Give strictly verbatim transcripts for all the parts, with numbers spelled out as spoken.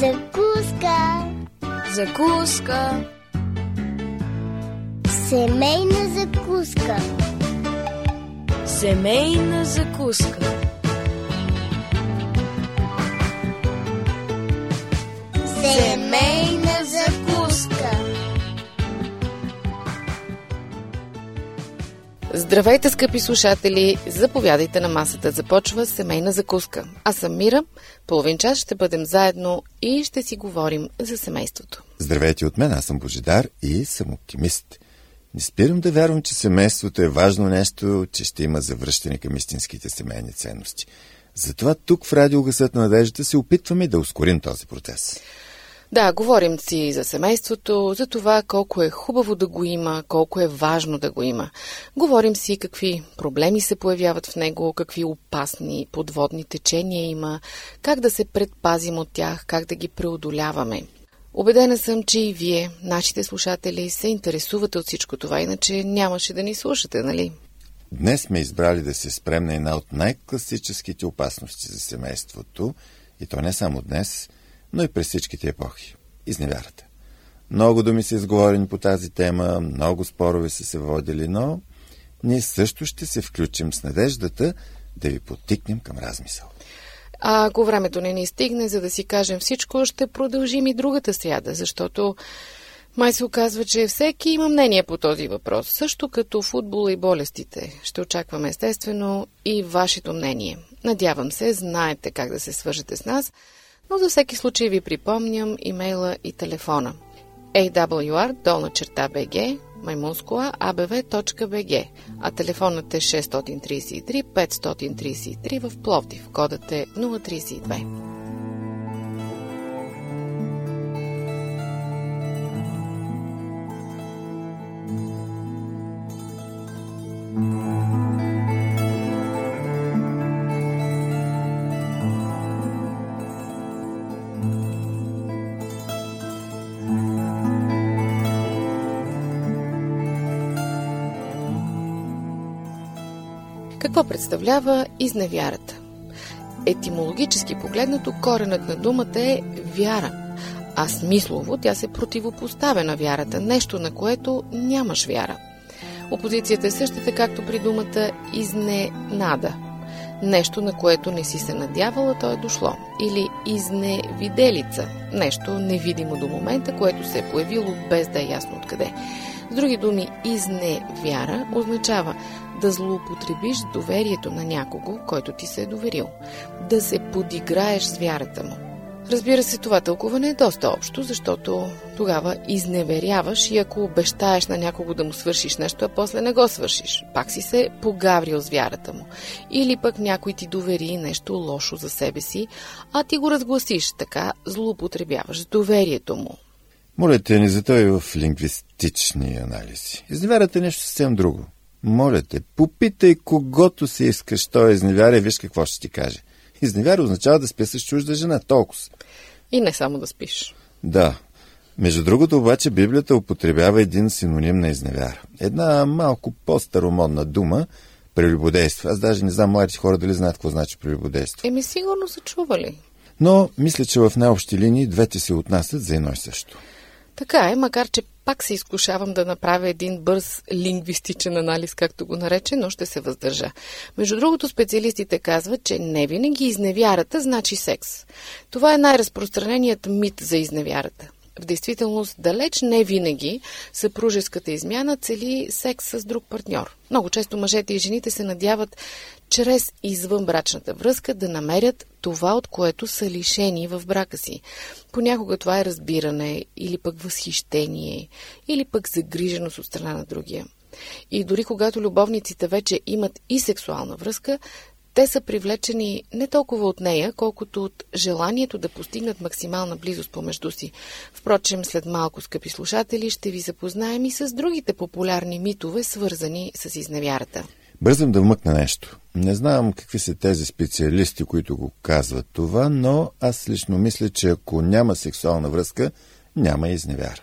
Закуска. Закуска. Семейна закуска. Семейна закуска. Семейна закуска. Здравейте, скъпи слушатели! Заповядайте на масата. Започва семейна закуска. Аз съм Мира. Половин час ще бъдем заедно и ще си говорим за семейството. Здравейте от мен, аз съм Божидар и съм оптимист. Не спирам да вярвам, че семейството е важно нещо, че ще има завръщане към истинските семейни ценности. Затова тук в Радио Гласът на надеждата се опитваме да ускорим този процес. Да, говорим си за семейството, за това колко е хубаво да го има, колко е важно да го има. Говорим си какви проблеми се появяват в него, какви опасни подводни течения има, как да се предпазим от тях, как да ги преодоляваме. Убедена съм, че и вие, нашите слушатели, се интересувате от всичко това, иначе нямаше да ни слушате, нали? Днес сме избрали да се спрем на една от най-класическите опасности за семейството, и то не само днес, но и през всичките епохи – изневярата. Много думи са изговорени по тази тема, много спорове са се водили, но ние също ще се включим с надеждата да ви подтикнем към размисъл. А ако времето не ни стигне, за да си кажем всичко, ще продължим и другата сряда, защото май се оказва, че всеки има мнение по този въпрос, също като футбола и болестите. Ще очакваме естествено и вашето мнение. Надявам се, знаете как да се свържете с нас, но за всеки случай ви припомням имейла и телефона. ей дабъл ю ар долна черта би джи маймунскоа а б в точка би джи, а телефонът е шест три три пет три три в Пловдив. Кодът е нула три две. Какво представлява изневярата? Етимологически погледнато, коренът на думата е вяра, а смислово тя се противопоставя на вярата, нещо на което нямаш вяра. Опозицията е същата, както при думата изненада. Нещо, на което не си се надявала, то е дошло. Или изневиделица. Нещо невидимо до момента, което се е появило без да е ясно откъде. С други думи, изневяра означава да злоупотребиш доверието на някого, който ти се е доверил. Да се подиграеш с вярата му. Разбира се, това тълкуване е доста общо, защото тогава изневеряваш и ако обещаеш на някого да му свършиш нещо, а после не го свършиш, пак си се погаврил с вярата му. Или пък някой ти довери нещо лошо за себе си, а ти го разгласиш, така злоупотребяваш с доверието му. Моля те, не затой в лингвистични анализи. Изневярата е нещо съвсем друго. Моля те, попитай когото се искаш, той изневяра и виж какво ще ти каже. Изневяра означава да спи с чужда жена, толкова. И не само да спиш. Да. Между другото обаче Библията употребява един синоним на изневяра. Една малко по-старомодна дума – прелюбодейство. Аз даже не знам младите хора дали знаят какво значи прелюбодейство. Еми сигурно са чували. Но мисля, че в най-общи линии двете се отнасят за едно и също. Така е, макар че пак се изкушавам да направя един бърз лингвистичен анализ, както го нарече, но ще се въздържа. Между другото, специалистите казват, че не винаги изневярата значи секс. Това е най-разпространеният мит за изневярата. В действителност, далеч не винаги съпружеската измяна цели секс с друг партньор. Много често мъжете и жените се надяват чрез извънбрачната връзка да намерят това, от което са лишени в брака си. Понякога това е разбиране, или пък възхищение, или пък загриженост от страна на другия. И дори когато любовниците вече имат и сексуална връзка, те са привлечени не толкова от нея, колкото от желанието да постигнат максимална близост помежду си. Впрочем, след малко, скъпи слушатели, ще ви запознаем и с другите популярни митове, свързани с изневярата. Бързам да вмъкна нещо. Не знам какви са тези специалисти, които го казват това, но аз лично мисля, че ако няма сексуална връзка, няма изневяра.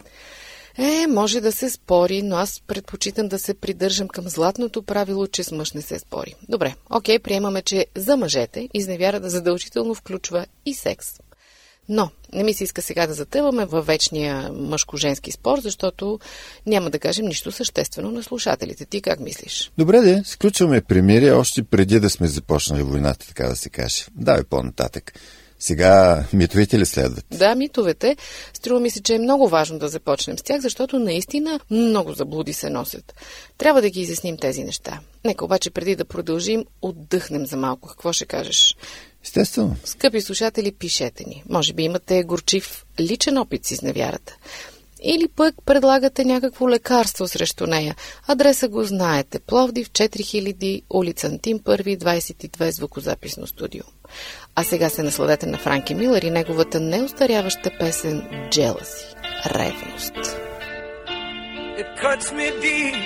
Е, може да се спори, но аз предпочитам да се придържам към златното правило, че с мъж не се спори. Добре, окей, приемаме, че за мъжете изневярата задължително включва и секс. Но не ми се иска сега да затъваме във вечния мъжко-женски спор, защото няма да кажем нищо съществено на слушателите. Ти как мислиш? Добре де, сключваме примирие още преди да сме започнали войната, така да се каже. Давай по-нататък. Сега митовете ли следват? Да, митовете. Струва ми се, че е много важно да започнем с тях, защото наистина много заблуди се носят. Трябва да ги изясним тези неща. Нека обаче преди да продължим, отдъхнем за малко. Какво ще кажеш? Естествено. Скъпи слушатели, пишете ни. Може би имате горчив личен опит с изневярата. Или пък предлагате някакво лекарство срещу нея. Адреса го знаете. Пловдив, четири хиляди, улица Антим първи, двадесет и две, звукозаписно студио. А сега се насладете на Франки Милър и неговата неостаряваща песен Jealousy. Ревност. It cuts me deep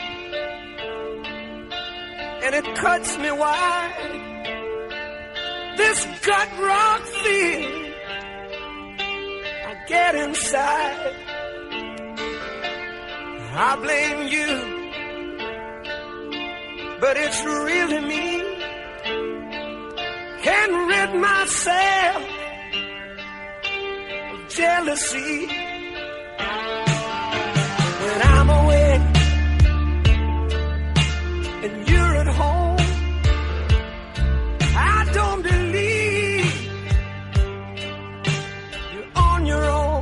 and it cuts me wide. This gut rock feeling I get inside. I blame you, but it's really me. Can't rid myself of jealousy. When I'm away and you're at home, I don't believe you're on your own.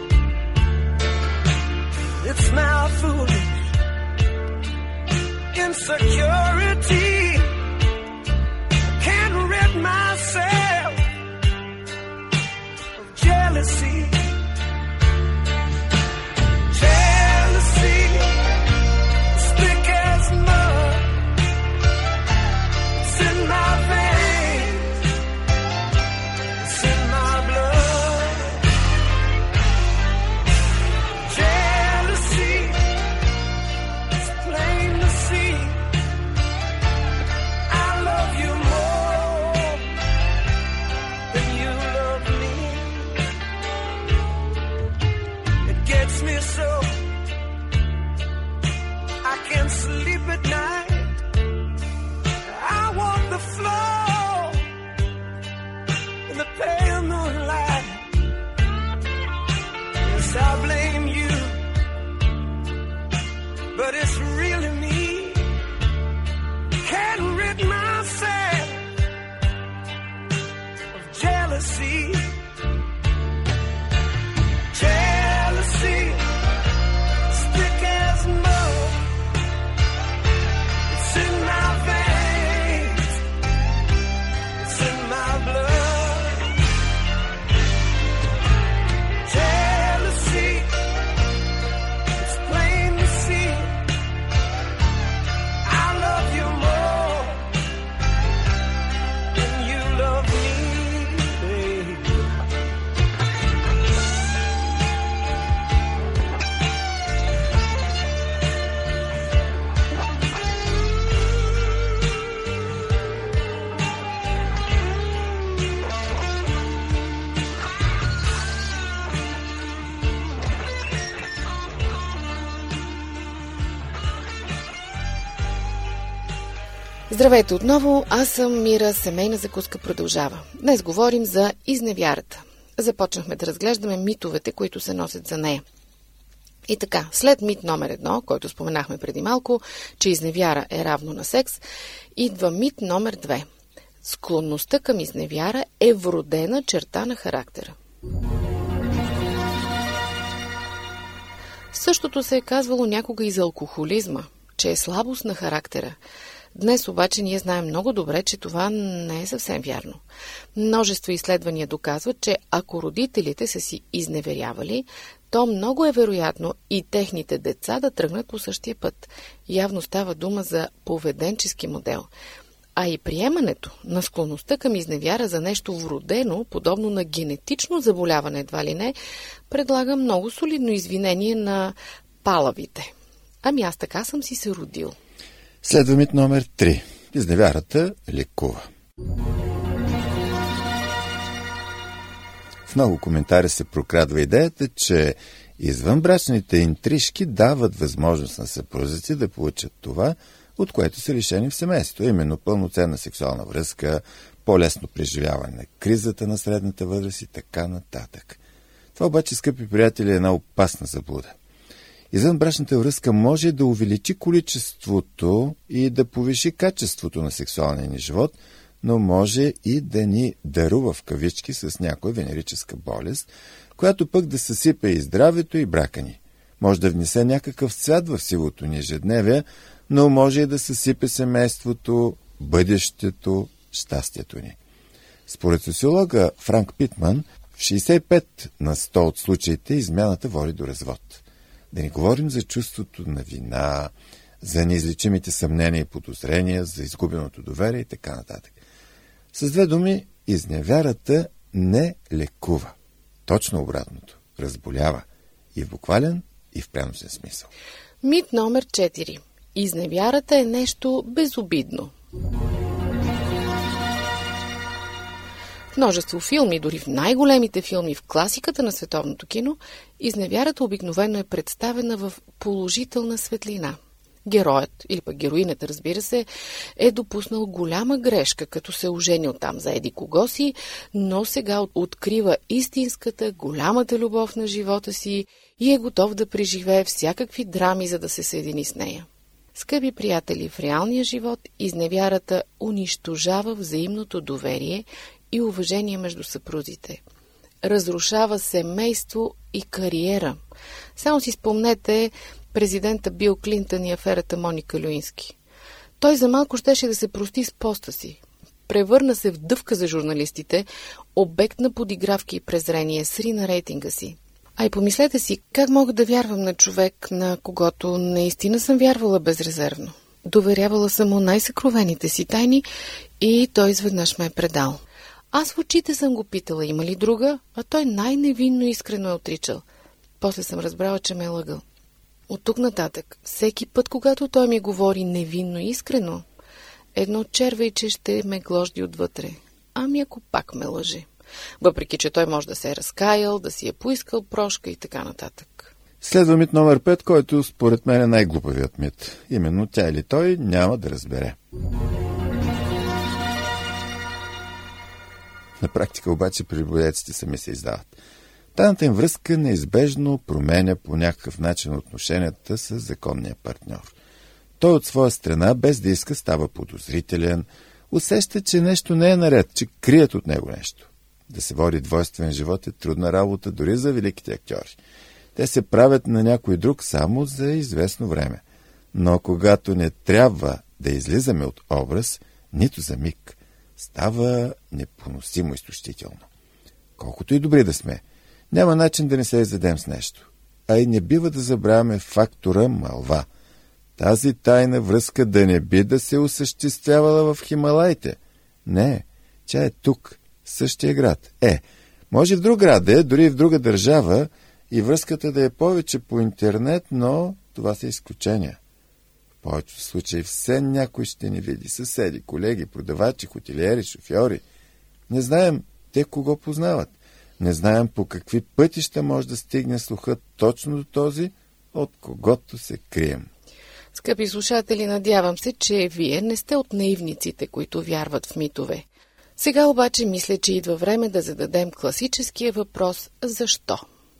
It's my foolish insecurity. Can't rid myself of jealousy. Jealousy, as thick as mud. It's in my veins. It's in my blood. Jealousy, it's plain to see. I love you more than you love me. It gets me so I can't sleep at night. I want the floor in the pale moonlight. Yes, I blame you, but it's really me. Can't rid myself of jealousy. Jealousy, as thick as mud. It's in my veins. It's in my blood. Jealousy, it's plain to see. I love you more than you love me, babe. Здравейте отново, аз съм Мира, семейна закуска продължава. Днес говорим за изневярата. Започнахме да разглеждаме митовете, които се носят за нея. И така, след мит номер едно, който споменахме преди малко, че изневяра е равно на секс, идва мит номер две. Склонността към изневяра е вродена черта на характера. Същото се е казвало някога и за алкохолизма, че е слабост на характера. Днес обаче ние знаем много добре, че това не е съвсем вярно. Множество изследвания доказват, че ако родителите са си изневерявали, то много е вероятно и техните деца да тръгнат по същия път. Явно става дума за поведенчески модел. А и приемането на склонността към изневяра за нещо вродено, подобно на генетично заболяване, едва ли не, предлага много солидно извинение на палавите. Ами аз така съм си се родил. Следва мит номер три. Изневярата лекува. В много коментари се прокрадва идеята, че извънбрачните интрижки дават възможност на съпрузици да получат това, от което са лишени в семейството, именно пълноценна сексуална връзка, по-лесно преживяване на кризата на средната възраст и така нататък. Това обаче, скъпи приятели, е една опасна заблуда. Извънбрачната връзка може да увеличи количеството и да повиши качеството на сексуалния ни живот, но може и да ни дарува в кавички с някоя венерическа болест, която пък да съсипе и здравето, и брака ни. Може да внесе някакъв цвят в сивото ни ежедневие, но може и да съсипе семейството, бъдещето, щастието ни. Според социолога Франк Питман, в шейсет и пет на сто от случаите измяната води до развод. Да не говорим за чувството на вина, за неизлечимите съмнения и подозрения, за изгубеното доверие и така нататък. С две думи, изневярата не лекува. Точно обратното. Разболява. И в буквален, и в преносен смисъл. Мит номер четири. Изневярата е нещо безобидно. В множество филми, дори в най-големите филми в класиката на световното кино, изневярата обикновено е представена в положителна светлина. Героят, или пък героинята, разбира се, е допуснал голяма грешка, като се оженил там за еди кого си, но сега открива истинската, голямата любов на живота си и е готов да преживее всякакви драми, за да се съедини с нея. Скъпи приятели, в реалния живот изневярата унищожава взаимното доверие и уважение между съпрузите. Разрушава семейство и кариера. Само си спомнете президента Бил Клинтън и аферата Моника Люински. Той за малко щеше да се прости с поста си. Превърна се в дъвка за журналистите, обект на подигравки и презрение, срина рейтинга си. А и помислете си, как мога да вярвам на човек, на когото наистина съм вярвала безрезервно. Доверявала съм му най-съкровените си тайни и той изведнъж ме е предал. Аз в очите съм го питала, има ли друга, а той най-невинно искрено е отричал. После съм разбрала, че ме е лъгал. От тук нататък, всеки път, когато той ми говори невинно и искрено, едно червейче ще ме гложди отвътре. Ами ако пак ме лъже. Въпреки че той може да се е разкаял, да си е поискал прошка и така нататък. Следва мит номер пет, който според мен е най-глупавият мит. Именно тя или той няма да разбере. На практика обаче приболеците сами се издават. Тайната им връзка неизбежно променя по някакъв начин отношенията с законния партньор. Той от своя страна, без да иска, става подозрителен, усеща, че нещо не е наред, че крият от него нещо. Да се води двойствен живот е трудна работа дори за великите актьори. Те се правят на някой друг само за известно време. Но когато не трябва да излизаме от образ, нито за миг, става непоносимо изтощително. Колкото и добри да сме, няма начин да не се изядем с нещо. А и не бива да забравяме фактора мълва. Тази тайна връзка да не би да се осъществявала в Хималайте. Не, тя е тук, същия град. Е, може в друг град да е, дори в друга държава, и връзката да е повече по интернет, но това са изключения. В повечето случаи все някой ще ни види. Съседи, колеги, продавачи, хотелиери, шофьори. Не знаем те кого познават. Не знаем по какви пътища може да стигне слухът точно до този, от когото се крием. Скъпи слушатели, надявам се, че вие не сте от наивниците, които вярват в митове. Сега обаче мисля, че идва време да зададем класическия въпрос «Защо?».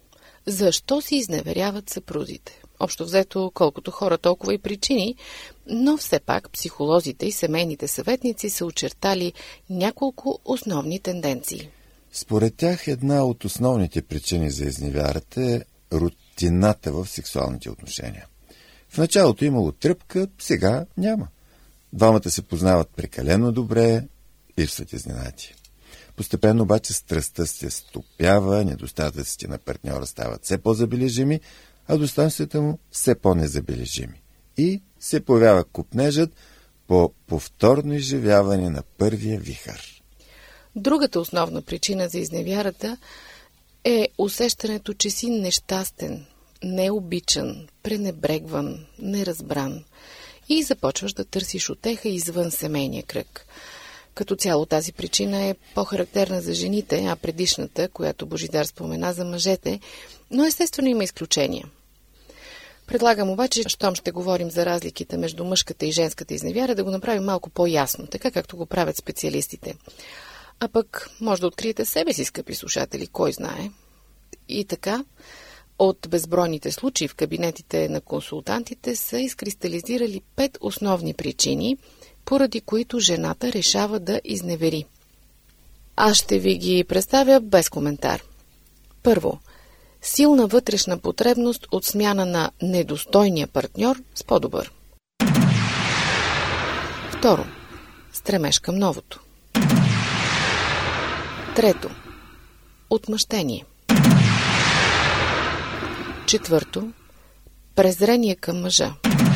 Защо си изневеряват съпрузите? Общо взето, колкото хора, толкова и причини, но все пак психолозите и семейните съветници са очертали няколко основни тенденции. Според тях една от основните причини за изневярата е рутината в сексуалните отношения. В началото имало тръпка, сега няма. Двамата се познават прекалено добре, липсват изненади. Постепенно обаче страстта се стопява, недостатъците на партньора стават все по-забележими, а достоинствата му все по-незабележими. И се появява купнежът по повторно изживяване на първия вихър. Другата основна причина за изневярата е усещането, че си нещастен, необичан, пренебрегван, неразбран и започваш да търсиш утеха извън семейния кръг. Като цяло тази причина е по-характерна за жените, а предишната, която Божидар спомена, за мъжете, но естествено има изключения. Предлагам обаче, щом ще говорим за разликите между мъжката и женската изневяра, да го направим малко по-ясно, така както го правят специалистите. А пък може да откриете себе си, скъпи слушатели, кой знае. И така, от безбройните случаи в кабинетите на консултантите са изкристализирали пет основни причини, поради които жената решава да изневери. Аз ще ви ги представя без коментар. Първо, силна вътрешна потребност от смяна на недостойния партньор с по-добър. Второ, стремеж към новото. Трето, отмъщение. Четвърто, презрение към мъжа.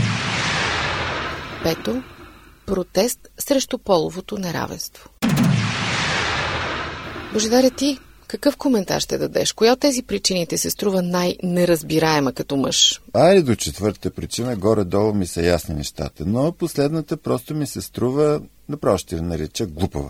Пето, протест срещу половото неравенство. Божидаре, ти какъв коментар ще дадеш? Коя от тези причините се струва най-неразбираема като мъж? Айде до четвъртата причина, горе-долу ми са ясни нещата, но последната просто ми се струва, направо ще нареча глупава.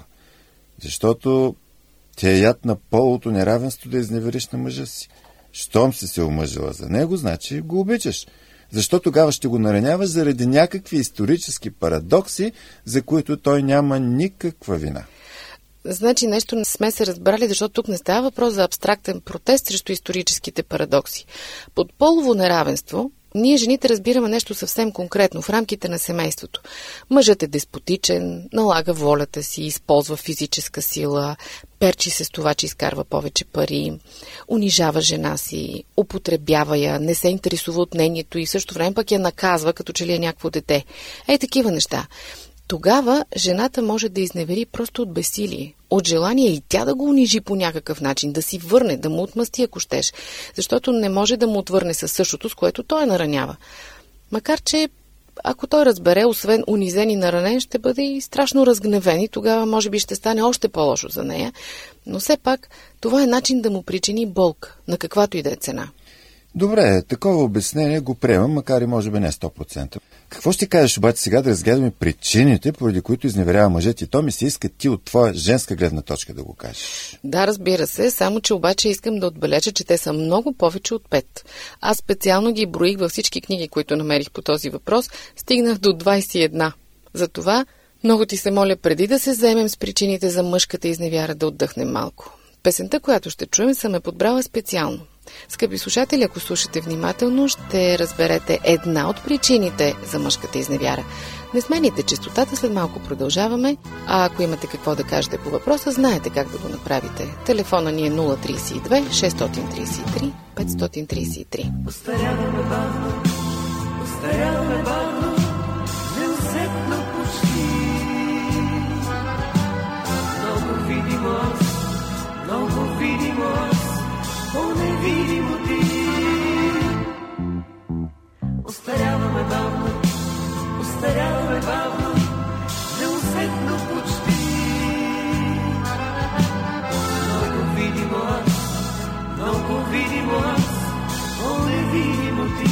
Защото тя е яд на половото неравенство да изневериш на мъжа си. Щом си се омъжила за него, значи го обичаш. Защо тогава ще го нараняваш заради някакви исторически парадокси, за които той няма никаква вина? Значи нещо не сме се разбрали, защото тук не става въпрос за абстрактен протест срещу историческите парадокси. Под полово неравенство ние жените разбираме нещо съвсем конкретно в рамките на семейството. Мъжът е деспотичен, налага волята си, използва физическа сила, перчи се с това, че изкарва повече пари, унижава жена си, употребява я, не се интересува от мнението и в същото време пък я наказва, като че ли е някакво дете. Ей, такива неща. Тогава жената може да изневери просто от безсилие, от желание и тя да го унижи по някакъв начин, да си върне, да му отмъсти, ако щеш, защото не може да му отвърне със същото, с което той наранява. Макар че, ако той разбере, освен унизен и наранен, ще бъде и страшно разгневен и тогава може би ще стане още по-лошо за нея, но все пак това е начин да му причини болка, на каквато и да е цена. Добре, такова обяснение го приемам, макар и може би не сто процента. Какво ще кажеш обаче сега да разгледаме причините, поради които изневерява мъжът и то ми се иска ти от твоя женска гледна точка да го кажеш? Да, разбира се, само че обаче искам да отбележа, че те са много повече от пет. Аз специално ги броих във всички книги, които намерих по този въпрос, стигнах до двайсет и една. Затова много ти се моля, преди да се заемем с причините за мъжката изневяра, да отдъхнем малко. Песента, която ще чуем, съм е подбрала специално. Скъпи слушатели, ако слушате внимателно, ще разберете една от причините за мъжката изневяра. Не смените честотата, след малко продължаваме, а ако имате какво да кажете по въпроса, знаете как да го направите. Телефона ни е нула три две шест три три пет три три. Остаряваме бавно, остаряваме бавно, неусетно почти. Много видимо аз, много видимо аз, по-невидимо ти. Остаряваме бавно, остаряваме бавно, неусетно почти. Много видимо аз, много видимо аз, по-невидимо ти.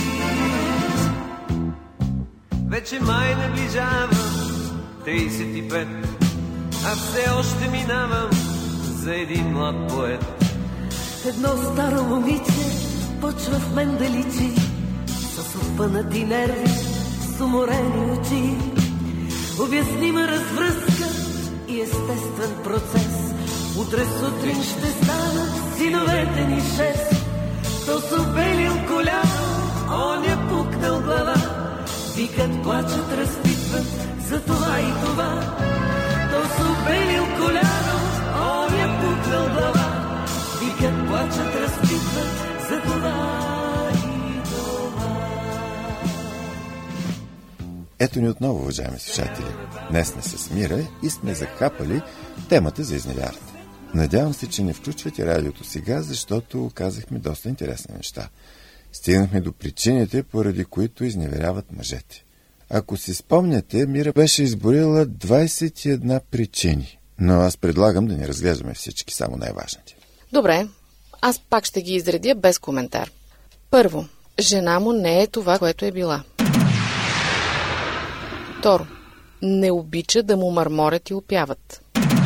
Вече май наближавам трийсет и пет, а все още минавам за един млад поет. Едно старо момиче почва в мен да личи, с опънати нерви, с уморени очи. Обяснима развръзка и естествен процес. Утре сутрин ще станат синовете ни шест. То се обелил коляно, он е пукнал глава. Викат, плачат, разпитват за това и това. То се обелил коляно, он е пукнал глава. Викат, плачат, разпитват за това и това. Ето ни отново, уважаеми слушатели. Днес не се смира и сме захапали темата за изневярата. Надявам се, че не включвате радиото сега, защото казахме доста интересни неща. Стигнахме до причините, поради които изневеряват мъжете. Ако си спомняте, Мира беше изборила двайсет и една причини, но аз предлагам да не разглеждаме всички, само най-важните. Добре, аз пак ще ги изредя без коментар. Първо, жена му не е това, което е била. Второ, не обича да му мърморят и опяват.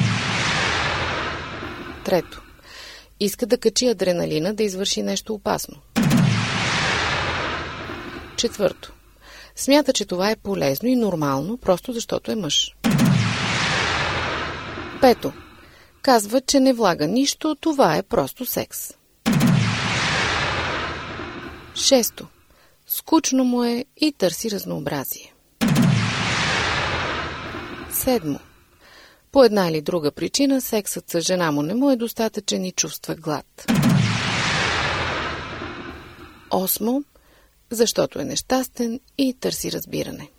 Трето, иска да качи адреналина, да извърши нещо опасно. Четвърто. Смята, че това е полезно и нормално, просто защото е мъж. Пето. Казва, че не влага нищо, това е просто секс. Шесто. Скучно му е и търси разнообразие. Седмо. По една или друга причина сексът с жена му не му е достатъчен и чувства глад. Осмо. Защото е нещастен и търси разбиране.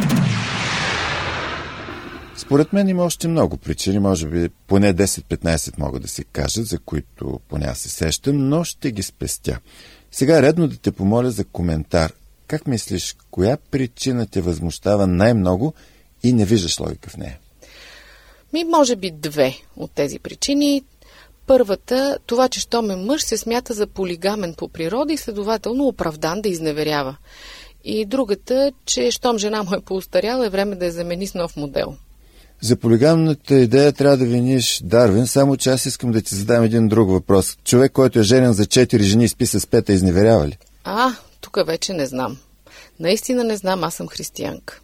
Според мен има още много причини, може би поне десет-петнайсет могат да се кажат, за които поне се сещам, но ще ги спестя. Сега е редно да те помоля за коментар. Как мислиш, коя причина те възмущава най-много и не виждаш логика в нея? Ми, може би две от тези причини. Първата, това, че щом е мъж, се смята за полигамен по природа и следователно оправдан да изневерява. И другата, че щом жена му е поостаряла, е време да я замени с нов модел. За полигамната идея трябва да виниш Дарвин, само че аз искам да ти задам един друг въпрос. Човек, който е женен за четири жени и спи с пета, изневерява ли? А, тук вече не знам. Наистина не знам, аз съм християнка.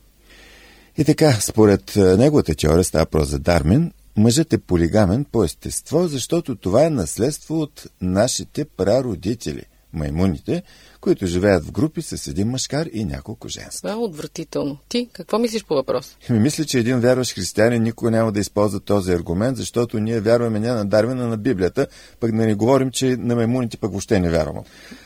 И така, според неговата теория, става въпрос за Дарвин, мъжът е полигамен по естество, защото това е наследство от нашите прародители, маймуните, които живеят в групи с един мъжкар и няколко женски. Това е отвратително. Ти, какво мислиш по въпрос? Ми мисля, че един вярващ християнин никога няма да използва този аргумент, защото ние вярваме не на Дарвин, а на Библията, пък да не говорим, че на маймуните пък въобще не вярваме.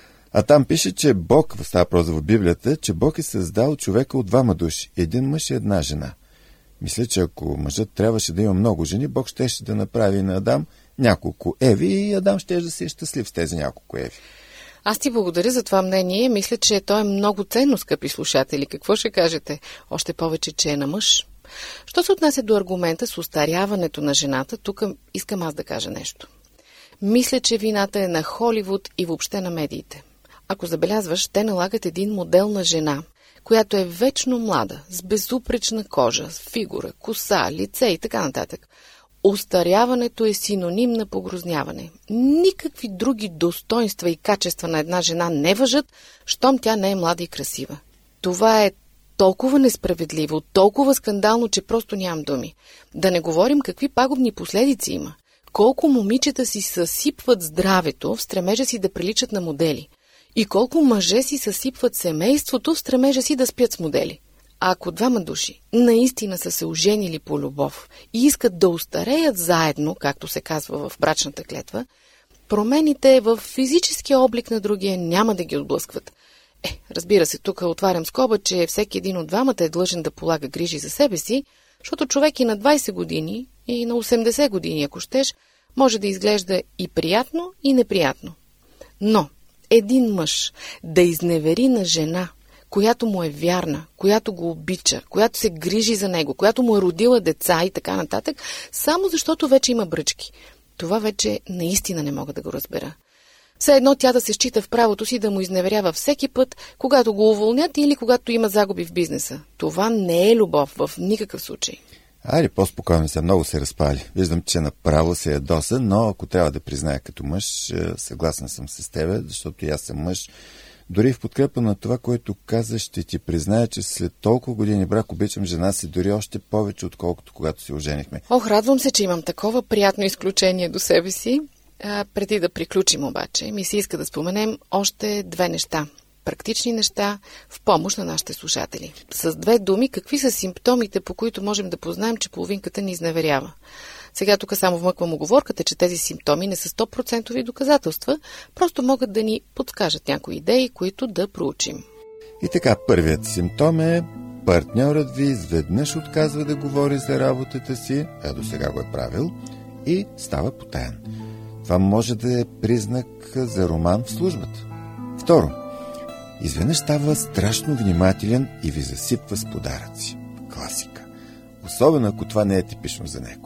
А там пише, че Бог, става въпрос в Библията, че Бог е създал човека от двама души, един мъж и една жена. Мисля, че ако мъжът трябваше да има много жени, Бог щеше да направи на Адам няколко Еви и Адам ще да си е щастлив с тези няколко Еви. Аз ти благодаря за това мнение. Мисля, че то е много ценно, скъпи слушатели. Какво ще кажете? Още повече, че е на мъж. Що се отнася до аргумента с остаряването на жената, тук искам аз да кажа нещо. Мисля, че вината е на Холивуд и въобще на медиите. Ако забелязваш, те налагат един модел на жена, която е вечно млада, с безупречна кожа, с фигура, коса, лице и така нататък. Остаряването е синоним на погрозняване. Никакви други достоинства и качества на една жена не важат, щом тя не е млада и красива. Това е толкова несправедливо, толкова скандално, че просто нямам думи. Да не говорим какви пагубни последици има. Колко момичета си съсипват здравето в стремежа си да приличат на модели. И колко мъже си съсипват семейството в стремежа си да спят с модели. А ако двама души наистина са се оженили по любов и искат да остареят заедно, както се казва в брачната клетва, промените в физическия облик на другия няма да ги отблъскват. Е, разбира се, тук отварям скоба, че всеки един от двамата е длъжен да полага грижи за себе си, защото човек и на двайсет години, и на осемдесет години, ако щеш, може да изглежда и приятно, и неприятно. Но един мъж да изневери на жена, която му е вярна, която го обича, която се грижи за него, която му е родила деца и така нататък, само защото вече има бръчки. Това вече наистина не мога да го разбера. Все едно тя да се счита в правото си да му изневерява всеки път, когато го уволнят или когато има загуби в бизнеса. Това не е любов в никакъв случай. Айде, по-спокойно се, много се разпали. Виждам, че направо се ядоса, но ако трябва да призная като мъж, съгласен съм с тебе, защото и аз съм мъж. Дори в подкрепа на това, което каза, ще ти призная, че след толкова години брак обичам жена си дори още повече, отколкото когато се оженихме. Ох, радвам се, че имам такова приятно изключение до себе си. А, преди да приключим обаче, ми се иска да споменем още две неща. Практични неща в помощ на нашите слушатели. С две думи, какви са симптомите, по които можем да познаем, че половинката ни изневерява? Сега тук само вмъквам уговорката, че тези симптоми не са сто процента доказателства, просто могат да ни подскажат някои идеи, които да проучим. И така, първият симптом е партньорът ви изведнъж отказва да говори за работата си, а до сега го е правил, и става потаен. Това може да е признак за роман в службата. Второ, изведнъж става страшно внимателен и ви засипва с подаръци. Класика. Особено ако това не е типично за него.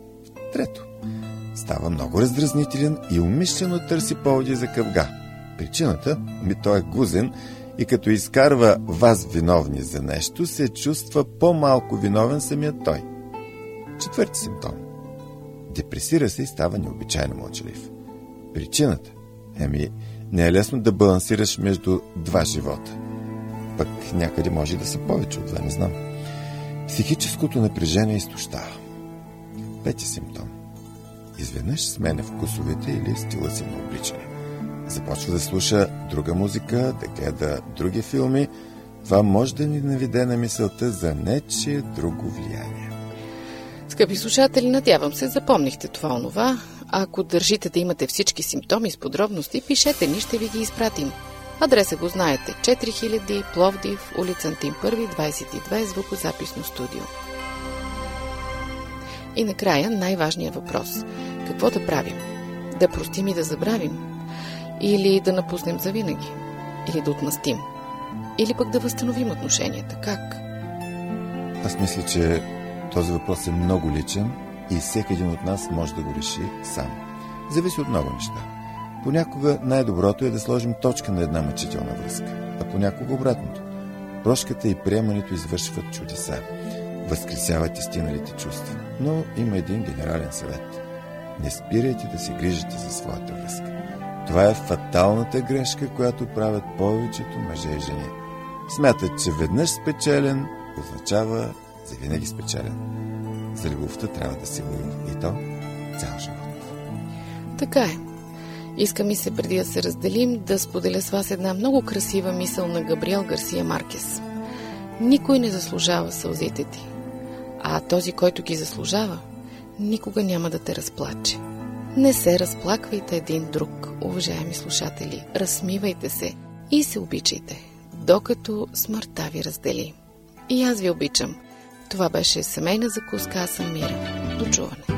Трето, става много раздразнителен и умишлено търси поводи за къвга. Причината? Ми той е гузен и като изкарва вас виновни за нещо, се чувства по-малко виновен самият той. Четвърти симптом. Депресира се и става необичайно мълчалив. Причината? Еми, не е лесно да балансираш между два живота. пък някъде може да са повече от това, не знам. Психическото напрежение изтощава. Пети симптом. Изведнъж сменя вкусовете или стила си на обличане. Започва да слуша друга музика, да гледа други филми. Това може да ни наведе на мисълта за нечие друго влияние. Скъпи слушатели, надявам се, запомнихте това онова. Ако държите да имате всички симптоми с подробности, пишете ни, ще ви ги изпратим. Адреса го знаете. четири хиляди, Пловдив, улица Антим първи, двадесет и две, звукозаписно студио. И накрая най-важният въпрос. Какво да правим? Да простим и да забравим? Или да напуснем завинаги? Или да отмъстим? Или пък да възстановим отношенията? Как? Аз мисля, че този въпрос е много личен и всеки един от нас може да го реши сам. Зависи от много неща. Понякога най-доброто е да сложим точка на една мъчителна връзка, а понякога обратното. Прошката и приемането извършват чудеса, възкресяват изтиналите чувства. Но има един генерален съвет. Не спирайте да се грижите за своята връзка. Това е фаталната грешка, която правят повечето мъже и жени. Смятат, че веднъж спечелен означава завинаги спечелен. За любовта трябва да се воюва и то цял живот. Така е. Иска ми се, преди да се разделим, да споделя с вас една много красива мисъл на Габриел Гарсия Маркес. Никой не заслужава сълзите ти, а този, който ги заслужава, никога няма да те разплаче. Не се разплаквайте един друг, уважаеми слушатели. Разсмивайте се и се обичайте, докато смъртта ви раздели. И аз ви обичам. Това беше семейна закуска, аз съм Мира. До чуване.